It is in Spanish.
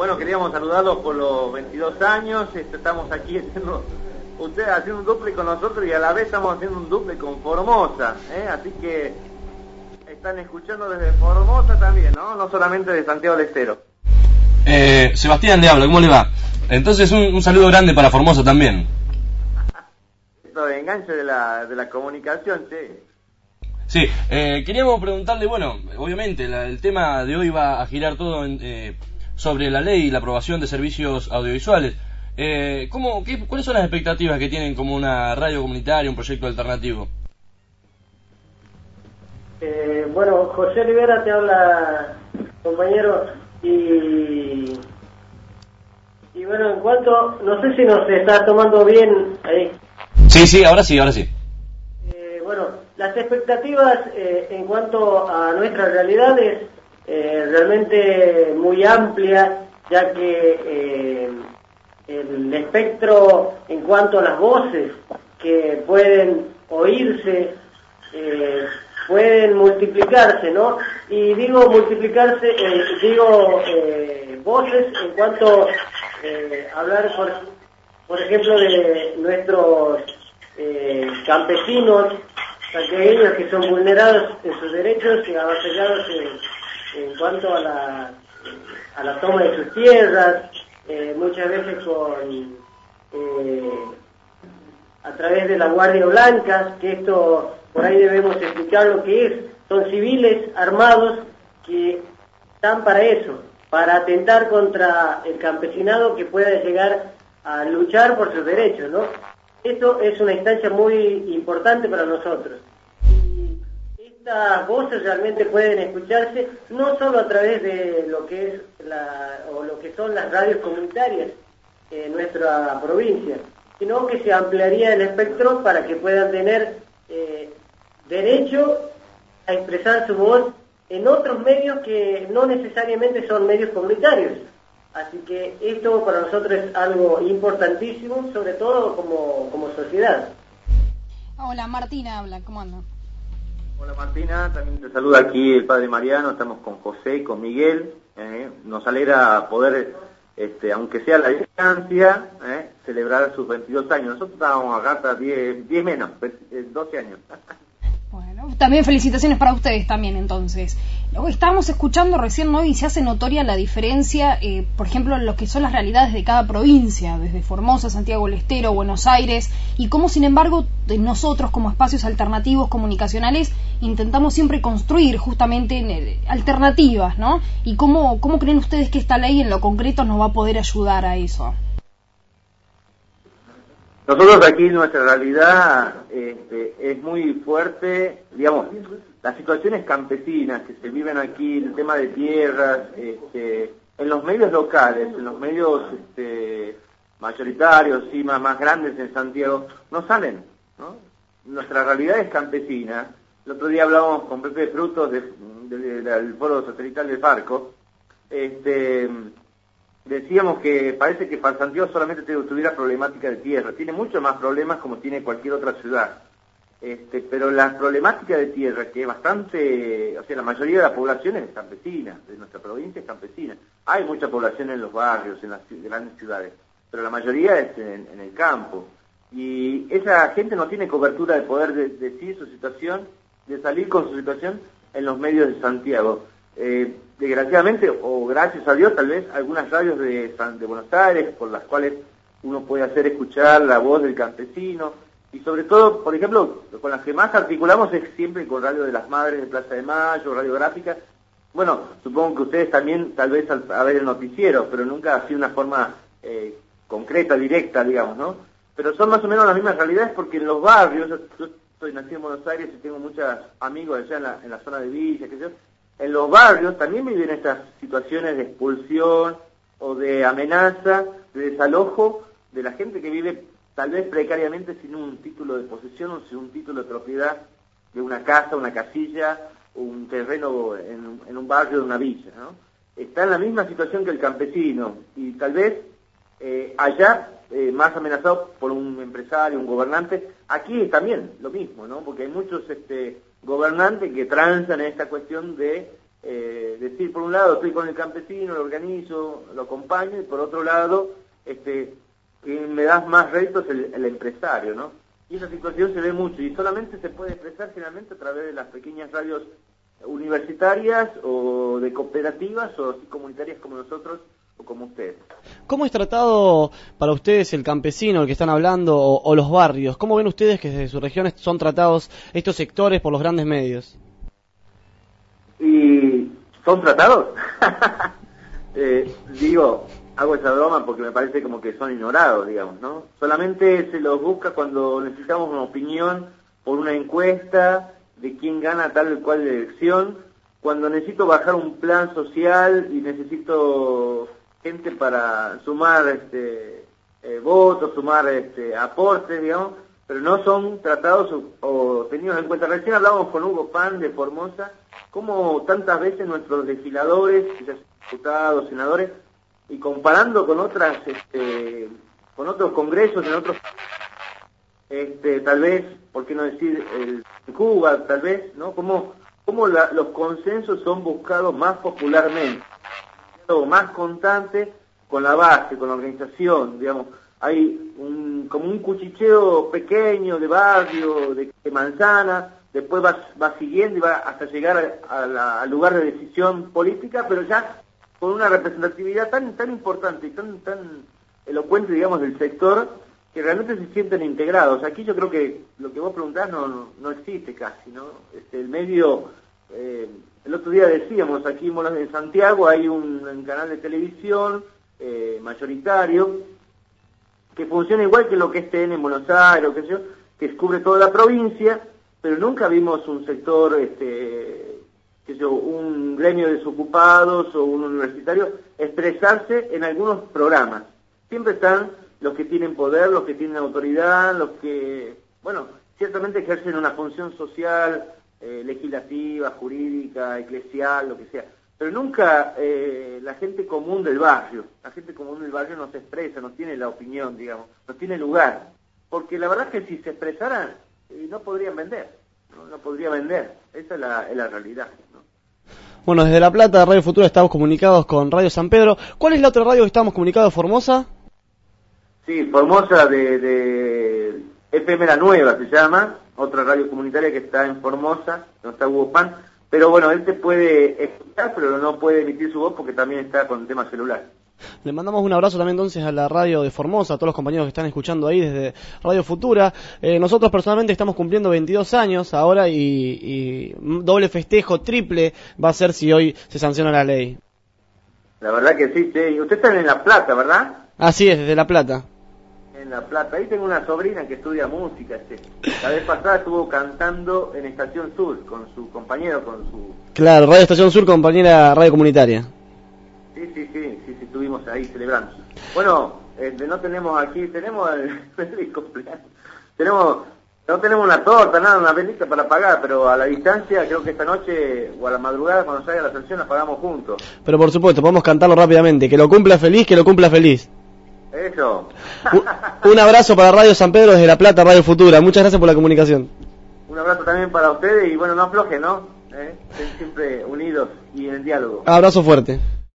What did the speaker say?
Bueno, queríamos saludarlos por los 22 años, estamos aquí ustedes haciendo un duple con nosotros y a la vez estamos haciendo un duple con Formosa, así que están escuchando desde Formosa también, ¿no? No solamente de Santiago del Estero. Sebastián le habla, ¿cómo le va? Entonces un saludo grande para Formosa también. Esto de enganche de la comunicación, sí. Sí, queríamos preguntarle, bueno, obviamente el tema de hoy va a girar todo sobre la ley y la aprobación de servicios audiovisuales. ¿Cuáles son las expectativas que tienen como una radio comunitaria, un proyecto alternativo? Bueno, José Rivera te habla, compañero, y bueno, en cuanto, no sé si nos está tomando bien ahí. Sí, ahora sí. Bueno, las expectativas en cuanto a nuestra realidad es realmente muy amplia, ya que el espectro en cuanto a las voces que pueden oírse pueden multiplicarse, ¿no? Y digo multiplicarse, voces en cuanto hablar, por ejemplo, de nuestros campesinos santiagueños que son vulnerados en sus derechos y avasallados en cuanto a la toma de sus tierras, muchas veces a través de la Guardia Blanca, que esto por ahí debemos explicar lo que es. Son civiles armados que están para eso, para atentar contra el campesinado que pueda llegar a luchar por sus derechos, ¿no? Esto es una instancia muy importante para nosotros. Y estas voces realmente pueden escucharse no solo a través de lo que es lo que son las radios comunitarias en nuestra provincia, sino que se ampliaría el espectro para que puedan tener derecho a expresar su voz en otros medios que no necesariamente son medios comunitarios. Así que esto para nosotros es algo importantísimo, sobre todo como sociedad. Hola, Martina habla, ¿cómo anda? Hola Martina, también te saluda aquí el padre Mariano, estamos con José y con Miguel. Nos alegra poder, aunque sea a la distancia, celebrar sus 22 años. Nosotros estábamos acá hasta 10 menos, 12 años. Bueno, también felicitaciones para ustedes también, entonces. Estábamos escuchando recién, ¿no? Y se hace notoria la diferencia, por ejemplo, en lo que son las realidades de cada provincia, desde Formosa, Santiago del Estero, Buenos Aires, y cómo, sin embargo, nosotros como espacios alternativos comunicacionales intentamos siempre construir justamente alternativas, ¿no? Y cómo creen ustedes que esta ley en lo concreto nos va a poder ayudar a eso. Nosotros aquí nuestra realidad es muy fuerte, digamos, las situaciones campesinas que se viven aquí, el tema de tierras, en los medios locales, en los medios mayoritarios, sí, más grandes en Santiago, no salen, ¿no? Nuestra realidad es campesina. El otro día hablábamos con Pepe Frutos del Foro Satelital de Farco, decíamos que parece que para Santiago solamente tuviera problemática de tierra, tiene muchos más problemas como tiene cualquier otra ciudad, pero la problemática de tierra, que es bastante, o sea, la mayoría de la población es campesina, de nuestra provincia es campesina, hay mucha población en los barrios, en las grandes ciudades, pero la mayoría es en el campo, y esa gente no tiene cobertura de poder decir su situación, de salir con su situación en los medios de Santiago. Desgraciadamente, o gracias a Dios, tal vez algunas radios de Buenos Aires, por las cuales uno puede hacer escuchar la voz del campesino, y sobre todo, por ejemplo, con las que más articulamos es siempre con Radio de las Madres de Plaza de Mayo, Radiográfica. Bueno, supongo que ustedes también, tal vez a ver el noticiero, pero nunca así de una forma concreta, directa, digamos, ¿no? Pero son más o menos las mismas realidades, porque en los barrios, yo soy nacido en Buenos Aires y tengo muchos amigos allá en la zona de Villa, qué sé yo. En los barrios también viven estas situaciones de expulsión o de amenaza, de desalojo de la gente que vive tal vez precariamente sin un título de posesión o sin un título de propiedad de una casa, una casilla o un terreno en un barrio de una villa, ¿no? Está en la misma situación que el campesino y tal vez allá más amenazado por un empresario, un gobernante. Aquí también lo mismo, ¿no? Porque hay muchos gobernantes que transan en esta cuestión de decir, por un lado, estoy con el campesino, lo organizo, lo acompaño, y por otro lado, quien me da más réditos es el empresario, ¿no? Y esa situación se ve mucho, y solamente se puede expresar finalmente a través de las pequeñas radios universitarias o de cooperativas o así comunitarias como nosotros o como ustedes. ¿Cómo es tratado para ustedes el campesino, el que están hablando, o los barrios? ¿Cómo ven ustedes que desde sus regiones son tratados estos sectores por los grandes medios? ¿Y son tratados? Digo, hago esa broma porque me parece como que son ignorados, digamos, ¿no? Solamente se los busca cuando necesitamos una opinión por una encuesta de quién gana tal o cual elección, cuando necesito bajar un plan social y necesito gente para sumar votos, sumar aportes, digamos, pero no son tratados o tenidos en cuenta. Recién hablábamos con Hugo Pan de Formosa, como tantas veces nuestros legisladores, diputados, senadores, y comparando con otras, con otros congresos en otros, tal vez, por qué no decir, en Cuba, tal vez, ¿no? Como los consensos son buscados más popularmente, más constante con la base, con la organización, digamos. Hay como un cuchicheo pequeño de barrio, de manzana, después va siguiendo y va hasta llegar al lugar de decisión política, pero ya con una representatividad tan importante y tan elocuente, digamos, del sector, que realmente se sienten integrados. Aquí yo creo que lo que vos preguntás no existe casi, ¿no? El medio, el otro día decíamos, aquí en Santiago hay un canal de televisión mayoritario, que funciona igual que lo que es TN en Buenos Aires, o qué sé yo, que cubre toda la provincia, pero nunca vimos un sector, qué sé yo, un gremio de desocupados o un universitario expresarse en algunos programas. Siempre están los que tienen poder, los que tienen autoridad, los que, bueno, ciertamente ejercen una función social, legislativa, jurídica, eclesial, lo que sea. Pero nunca la gente común del barrio no se expresa, no tiene la opinión, digamos, no tiene lugar. Porque la verdad es que si se expresaran, no podrían vender, no podría vender. Esa es la realidad, ¿no? Bueno, desde La Plata, Radio Futura, estamos comunicados con Radio San Pedro. ¿Cuál es la otra radio que estamos comunicados, Formosa? Sí, Formosa de FM La Nueva se llama, otra radio comunitaria que está en Formosa, donde está Hugo Pan. Pero bueno, él te puede escuchar, pero no puede emitir su voz porque también está con el tema celular. Le mandamos un abrazo también entonces a la radio de Formosa, a todos los compañeros que están escuchando ahí desde Radio Futura. Nosotros personalmente estamos cumpliendo 22 años ahora y doble festejo, triple va a ser si hoy se sanciona la ley. La verdad que sí, sí. Usted está en La Plata, ¿verdad? Así es, desde La Plata. En La Plata. Ahí tengo una sobrina que estudia música. La vez pasada estuvo cantando en Estación Sur con su compañero, con su... Claro, Radio Estación Sur, compañera radio comunitaria. Sí, estuvimos ahí celebrando. Bueno, no tenemos aquí, tenemos el cumpleaños. No tenemos una torta, nada, una velita para pagar, pero a la distancia, creo que esta noche o a la madrugada, cuando salga la sanción, la pagamos juntos. Pero por supuesto, podemos cantarlo rápidamente. Que lo cumpla feliz, que lo cumpla feliz. Eso. Un abrazo para Radio San Pedro desde La Plata, Radio Futura. Muchas gracias por la comunicación. Un abrazo también para ustedes y bueno, no aflojen, ¿no? Estén siempre unidos y en el diálogo. Abrazo fuerte.